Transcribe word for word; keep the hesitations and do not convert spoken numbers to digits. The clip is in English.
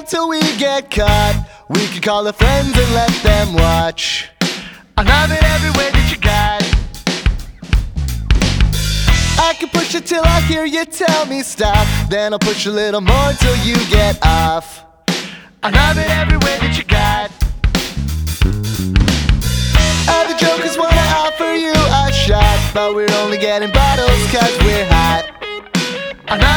till we get caught. We can call our friends and let them watch. I love it every way that you got. I can push it till I hear you tell me stop. Then I'll push a little more till you get off. I love it every way that you got. Other jokers wanna offer you a shot, but we're only getting bottles cause we're hot. I love